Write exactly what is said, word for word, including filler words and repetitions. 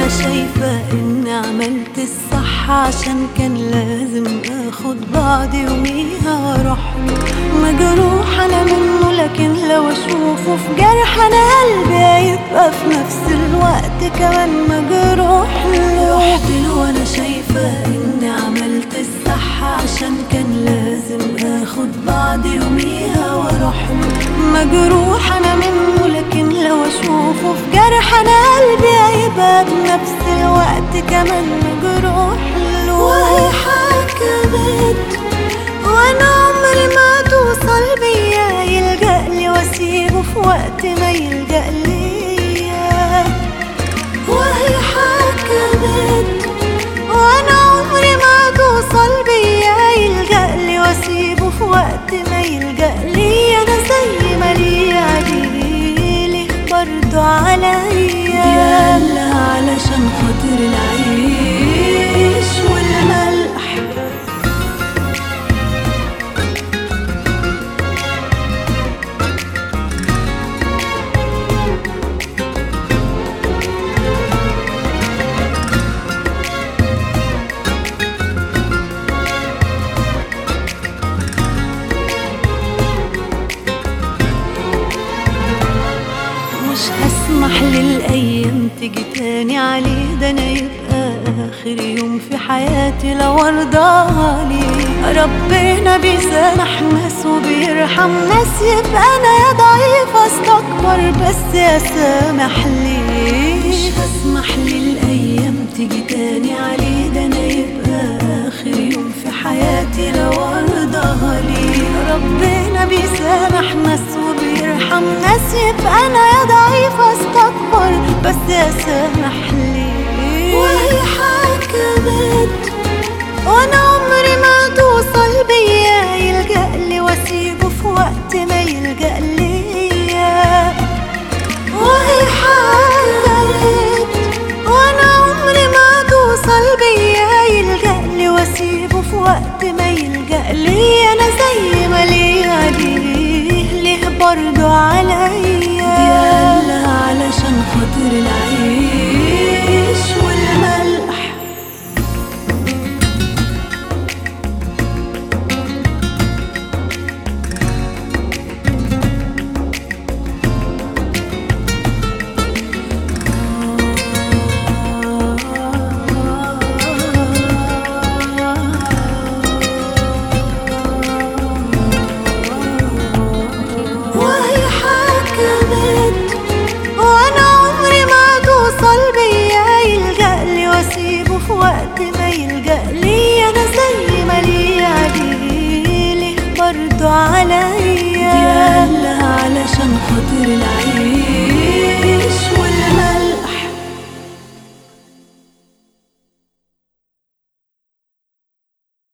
وانا شايفة اني عملت الصح، عشان كان لازم اخد بعض يوميها واروح له. مجروح انا منه، لكن لو اشوفه في جرح انا قلبي هيبقى في نفس الوقت كمان مجروح له. رحت له وانا شايفة اني عملت الصح، عشان كان لازم اخد بعض يوميها واروح له. مجروح انا منه، لكن لو اشوفه في جرح انا قلبي هيبقى بنفس الوقت كمان مجروح له. وهي حكمت وانا عمري ما توصل بيا، يلجأ لي واسيبه في وقت ما يلجأ ليا. وهي حكمت وانا عمري ما توصل بيا، يلجأ لي واسيبه في وقت ما يلجأ ليا. انا زي ما ليا ليه برضو عليا، يلا علشان خاطر العيش والملح. مش هسمح للأيام تيجي تاني عليه، ده أنا يبقى آخر يوم في حياتي لو أرضاها ليه. ربنا بيسامح ناس وبيرحم ناس، يبقى أنا يا ضعيف أستكبر بس أسامح ليه. مش هسمح للأيام تيجي تاني عليه، ده أنا يبقى آخر يوم في حياتي لو أرضاها ليه. ربنا بيسامح ناس وبيرحم ناس، يبقى أنا يا ضعيف أستكبر بس أسامح ليه. وهي حكمت وانا